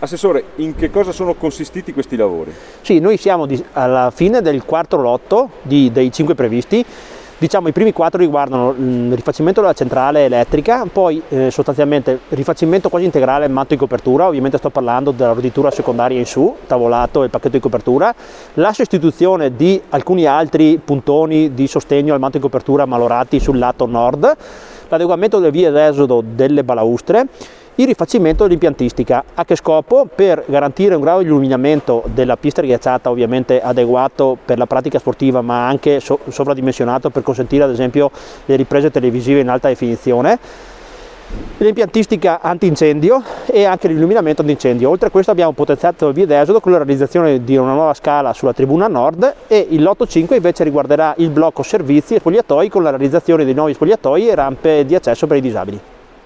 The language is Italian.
Assessore, in che cosa sono consistiti questi lavori? Sì, noi siamo alla fine del quarto lotto dei 5 previsti. Diciamo i primi 4 riguardano il rifacimento della centrale elettrica, poi sostanzialmente rifacimento quasi integrale manto di copertura, ovviamente sto parlando della roditura secondaria in su, tavolato e il pacchetto di copertura, la sostituzione di alcuni altri puntoni di sostegno al manto di copertura malorati sul lato nord, l'adeguamento delle vie d'esodo delle balaustre, il rifacimento dell'impiantistica. A che scopo? Per garantire un grado di illuminamento della pista ghiacciata ovviamente adeguato per la pratica sportiva, ma anche sovradimensionato per consentire ad esempio le riprese televisive in alta definizione, l'impiantistica antincendio e anche l'illuminamento antincendio. Oltre a questo abbiamo potenziato le vie d'esodo con la realizzazione di una nuova scala sulla tribuna nord, e il lotto 5 invece riguarderà il blocco servizi e spogliatoi con la realizzazione dei nuovi spogliatoi e rampe di accesso per i disabili.